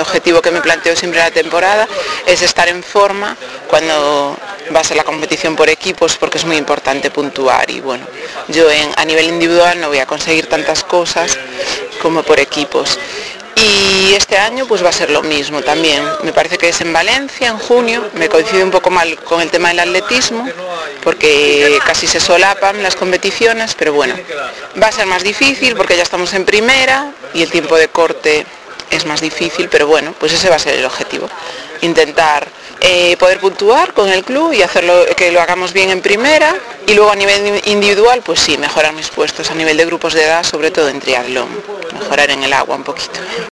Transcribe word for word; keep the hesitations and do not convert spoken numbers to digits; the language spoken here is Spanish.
objetivo que me planteo siempre en la temporada es estar en forma cuando va a ser la competición por equipos, porque es muy importante puntuar y bueno, yo en, a nivel individual no voy a conseguir tantas cosas como por equipos. Y este año pues va a ser lo mismo también, me parece que es en Valencia, en junio, me coincide un poco mal con el tema del atletismo, porque casi se solapan las competiciones, pero bueno, va a ser más difícil porque ya estamos en primera y el tiempo de corte es más difícil, pero bueno, pues ese va a ser el objetivo, intentar eh, poder puntuar con el club y hacerlo, que lo hagamos bien en primera, y luego a nivel individual, pues sí, mejorar mis puestos a nivel de grupos de edad, sobre todo en triatlón, mejorar en el agua un poquito.